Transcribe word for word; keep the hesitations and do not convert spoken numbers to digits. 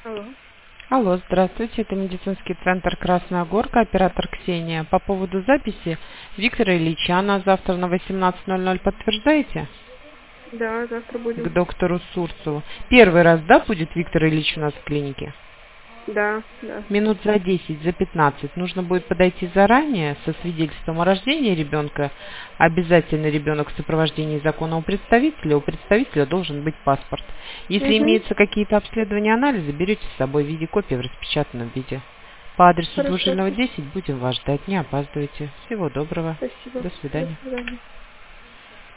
Алло. Алло, здравствуйте, это медицинский центр Красная Горка, оператор Ксения. По поводу записи Виктора Ильича на завтра на восемнадцать ноль ноль подтверждаете? Да, завтра К будем. доктору Сурцеву. Первый раз, да, будет Виктор Ильич у нас в клинике? Да, да. Минут за десять, за пятнадцать. Нужно будет подойти заранее со свидетельством о рождении ребенка. Обязательно ребенок в сопровождении законного представителя. У представителя должен быть паспорт. Если Угу. имеются какие-то обследования, анализы, берете с собой в виде копии в распечатанном виде. По адресу Хорошо. Двужильного десять будем вас ждать. Не опаздывайте. Всего доброго. Спасибо. До До свидания. свидания.